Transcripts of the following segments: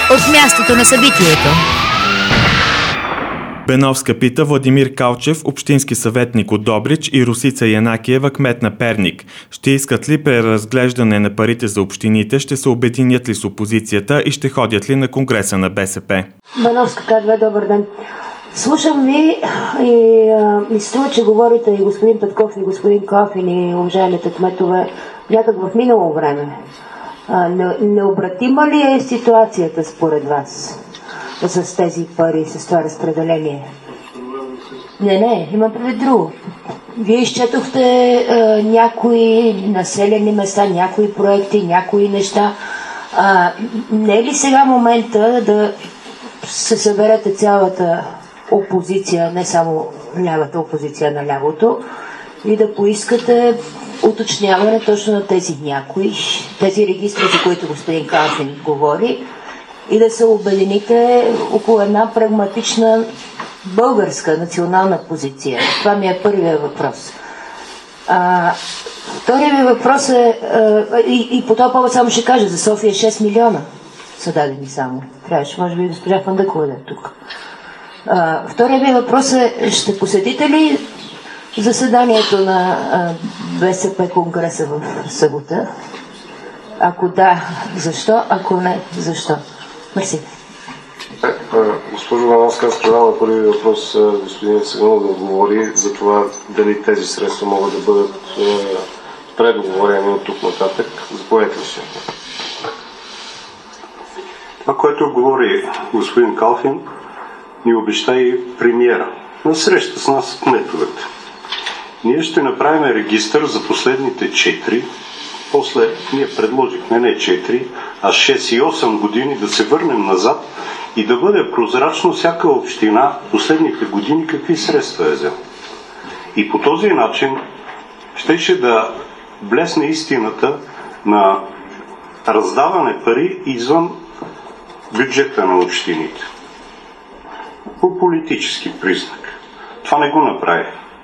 от мястото на събитието. Беновска пита Владимир Калчев, общински съветник от Добрич, и Росица Янакиева, кмет на Перник. Ще искат ли преразглеждане на парите за общините, ще се обединят ли с опозицията и ще ходят ли на конгреса на БСП? Беновска Кадве, добър ден. Слушам ви и ми се струва, че говорите и господин Петков, и господин Кофин, и уважаемите кметове някак в минало време. Необратима ли е ситуацията според вас с тези пари, с това разпределение? Не, имам предвид друго. Вие изчетохте някои населени места, някои проекти, някои неща. Не е ли сега момента да се съберете цялата опозиция, не само лявата опозиция на лявото, и да поискате уточняване точно на тези някои, тези регистри, за които господин Калфин говори, и да се обедините около една прагматична българска национална позиция? Това ми е първият въпрос. Вторият ми въпрос е, и по този повод само ще кажа, за София 6 милиона са дадени само. Трябваше, може би, госпожа Фандъкова да е тук. Вторият ми въпрос е, ще посетите ли заседанието на БСП конгреса в събота? Ако да, защо? Ако не, защо? Мерси. Госпожо Беновска, аз предавам на първи въпрос господин Саганов да отговори за това дали тези средства могат да бъдат предоговорени от тук нататък. Заповядайте ли се? Това, което говори господин Калфин, ни обеща и премиера на среща с нас кметовете. Ние ще направим регистър за последните 4, после ние предложихме не 4, а 6 и 8 години да се върнем назад и да бъде прозрачно всяка община последните години какви средства е взел. И по този начин щеше да блесне истината на раздаване пари извън бюджета на общините. По политически признак. Това не го направи.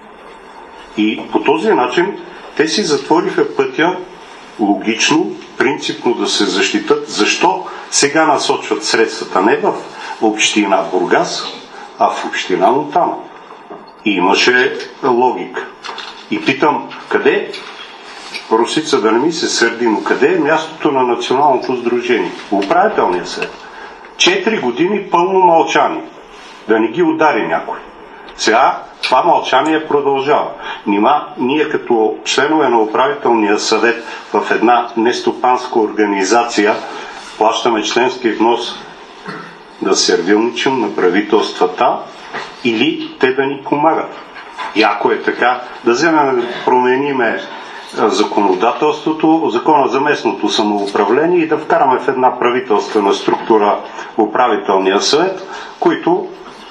И по този начин те си затвориха пътя логично, принципно да се защитат. Защо сега насочват средствата не в община Бургас, а в община Монтана? И имаше логика. И питам, къде, Росица да не ми се сърди, но къде е мястото на Националното сдружение? Управителният съвет. 4 години пълно мълчание. Да не ги удари някой. Сега това мълчание продължава. Нима ние като членове на управителния съвет в една нестопанска организация плащаме членски внос да сервилничим на правителствата или те да ни помагат. И ако е така, да вземем да промениме законодателството, закона за местното самоуправление и да вкараме в една правителствена структура управителния съвет, които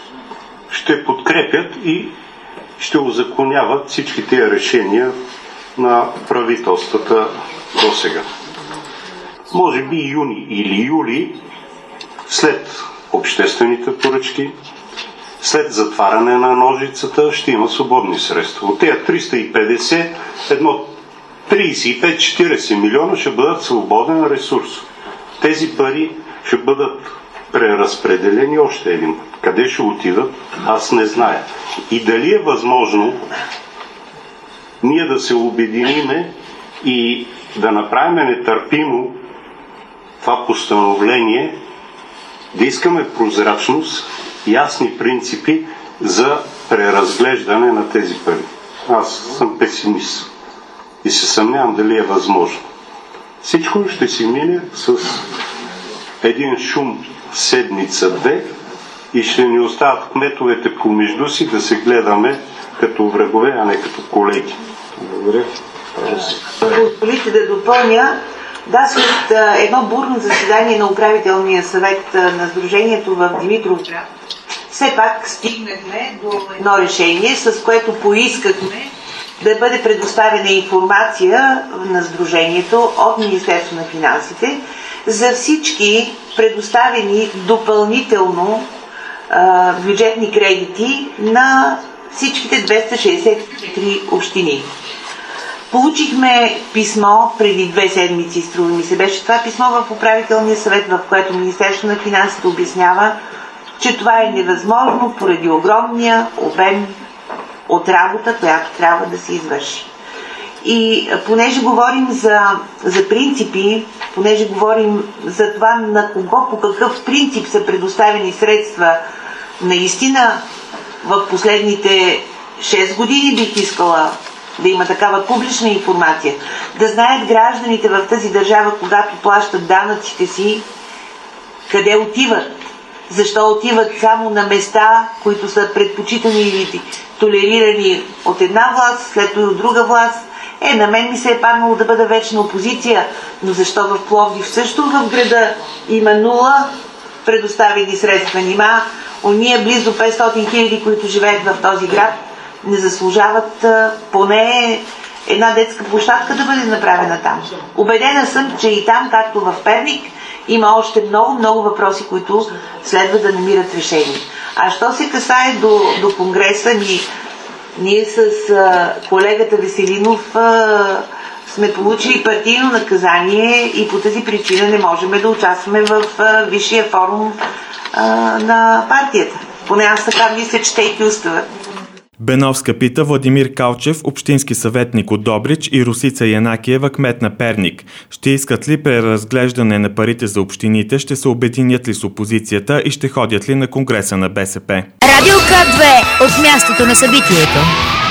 ще подкрепят и ще узаконяват всички тези решения на правителствата до сега. Може би юни или юли, след обществените поръчки, след затваряне на ножицата, ще има свободни средства. От тези 350, едно 35-40 милиона ще бъдат свободен ресурс. Тези пари ще бъдат преразпределени още един път. Къде ще отидат, аз не зная. И дали е възможно ние да се обединиме и да направим нетърпимо това постановление, да искаме прозрачност, ясни принципи за преразглеждане на тези пари. Аз съм песимист и се съмнявам дали е възможно. Всичко ще си мине с един шум седмица-две и ще ни остават кметовете помежду си да се гледаме като врагове, а не като колеги. Благодаря. Позволите да допълня. Да, след едно бурно заседание на управителния съвет на Сдружението в Димитровград, все пак стигнахме до едно решение, с което поискахме да бъде предоставена информация на Сдружението от Министерството на финансите за всички предоставени допълнително бюджетни кредити на всичките 263 общини. Получихме писмо преди 2 седмици, струва ми се беше това писмо в управителния съвет, в което Министерството на финансите обяснява, че това е невъзможно поради огромния обем от работа, която трябва да се извърши. И понеже говорим за принципи, понеже говорим за това на кого, по какъв принцип са предоставени средства, наистина в последните 6 години бих искала да има такава публична информация, да знаят гражданите в тази държава, когато плащат данъците си, къде отиват, защо отиват само на места, които са предпочитани или толерирани от една власт, след това от друга власт. На мен ми се е паднало да бъда вечна опозиция, но защо в Пловдив също в града има 0 предоставени средства? Нима ония близо 500 хиляди, които живеят в този град, не заслужават поне една детска площадка да бъде направена там. Убедена съм, че и там, както в Перник, има още много въпроси, които следва да намират решение. А що се касае до Конгреса, ние с колегата Веселинов сме получили партийно наказание и по тази причина не можем да участваме в висшия форум на партията. Поне аз така мисля, четейки устава. Беновска пита Владимир Калчев, общински съветник от Добрич, и Росица Янакиева, кмет на Перник. Ще искат ли преразглеждане на парите за общините, ще се обединят ли с опозицията и ще ходят ли на Конгреса на БСП? Радио К2 от мястото на събитието.